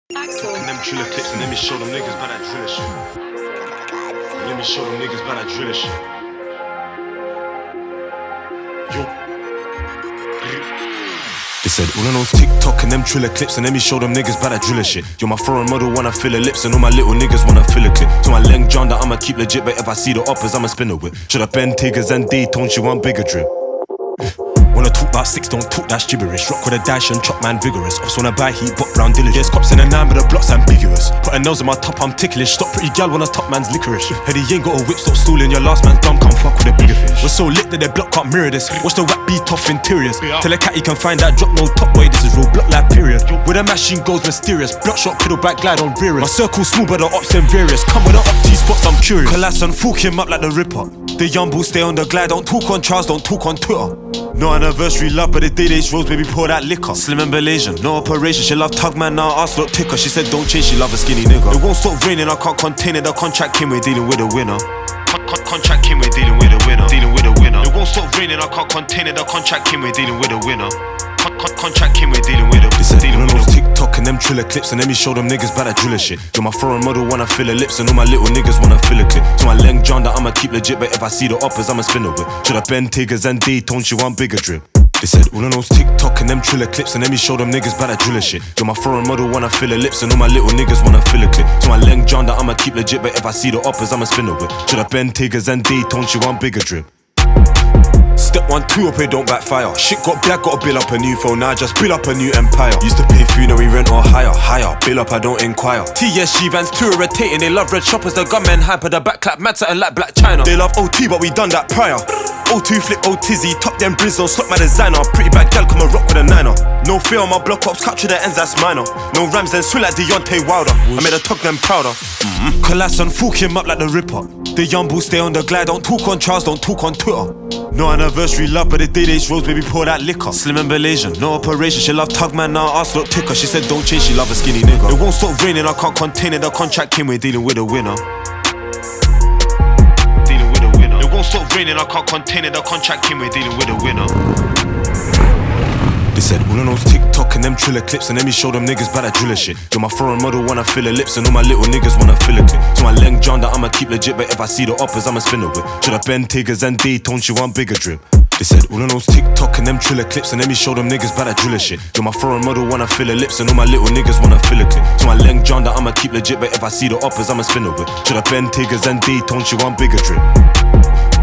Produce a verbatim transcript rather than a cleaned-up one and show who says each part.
Speaker 1: And them driller clips and let me show them niggas about that driller shit. Let me show them niggas about that driller shit. Yo. They said all of those TikTok and them triller clips and let me show them niggas about that driller shit. You're my foreign model, wanna fill her lips and all my little niggas wanna fill a clip. To my leng John that I'ma keep legit, but if I see the uppers I'ma spin a whip. Should I bend Tigers and D-tone, she want bigger drip. Wanna talk about six, don't talk that gibberish. Rock with a dash and chop man vigorous. Ops wanna buy heat, but brown diligence. Cops in a nine, but the block's ambiguous. Put a nose on my top, I'm ticklish. Stop pretty gal when a top man's licorice. Heady ain't got a whip, stop stooling. Your last man's dumb, come fuck with a bigger fish. We're so lit that their block can't mirror this. Watch the whack beat off interiors. Tell a cat he can find that drop, no top boy, this is real block like period. Where the machine goes mysterious. Block shot, pedal back, glide on rear. My circle smooth, but the ops them various. Come with the up T spots, I'm curious. Collapse and fork him up like the Ripper. The young bull stay on the glide, don't talk on Charles, don't talk on Twitter. No anniversary love, but the day they rose, baby, pour that liquor. Slim and Malaysian, no operation. She love tug man, now ass look ticker. She said don't change, she love a skinny nigga. It won't stop raining, I can't contain it. The contract came, we're dealing with a winner. Con con contract came, we're dealing with a winner. Dealing with a winner. It won't stop raining, I can't contain it. The contract came, we're dealing with a winner. Con con contract came, we're dealing with a winner. They said all of those TikTok and them triller clips and let me show them niggas about that driller shit. You're my foreign model, wanna fill her lips and all my little niggas wanna fill a clip. To my leng John that I'ma keep legit, but if I see the uppers I'ma spin a whip. Should I bend Tigers and D-tone, she want bigger drip. They said all of those TikTok and them triller clips and let me show them niggas about that driller shit. You're my foreign model, wanna fill her lips and all my little niggas wanna fill a clip. To my leng John that I'ma keep legit, but if I see the uppers I'ma spin a whip. Should I bend Tigers and D-tone, she want bigger drip. Step one, two up here, don't backfire. Shit got black, gotta build up a new phone. Now I just build up a new empire. Used to pay food, now we rent or hire. Higher, build up, I don't inquire. T S G vans, two rotating. They love red shoppers, the gunmen hyper. The back clap, mad something like Black China. They love O T, but we done that prior. O two flip, O Tizzy, top them Brizzo, slot my designer. Pretty bad gal, come and rock with a niner. No fear on my block ops, capture the ends, that's minor. No rams, then swing like Deontay Wilder. I made a tug them prouder. Mm-hmm. Collapse and fork him up like the Ripper. The young bull stay on the glide, don't talk on Charles, don't talk on Twitter. No anniversary love, but the day they rose, baby, pour that liquor. Slim and Malaysian, no operation. She love tug man, now ass look ticker. She said don't change, she love a skinny nigga. It won't stop raining, I can't contain it. The contract came, we're dealing with a winner. Dealing with a winner. It won't stop raining, I can't contain it. The contract came, we're dealing with a winner. They said all of those TikTok and them triller clips and let me show them niggas about that driller shit. You're my foreign model, wanna fill her lips and all my little niggas wanna fill a clip. To my leng John that I'ma keep legit, but if I see the uppers I'ma spin a whip. Should I bend Tigers and D-tone, she want bigger drip. They said all of those TikTok and them triller clips and let me show them niggas about that driller shit. You're my foreign model, wanna fill her lips and all my little niggas wanna fill a clip. To my leng John that I'ma keep legit, but if I see the uppers I'ma spin a whip. Should I bend Tigers and D-tone, she want bigger drip.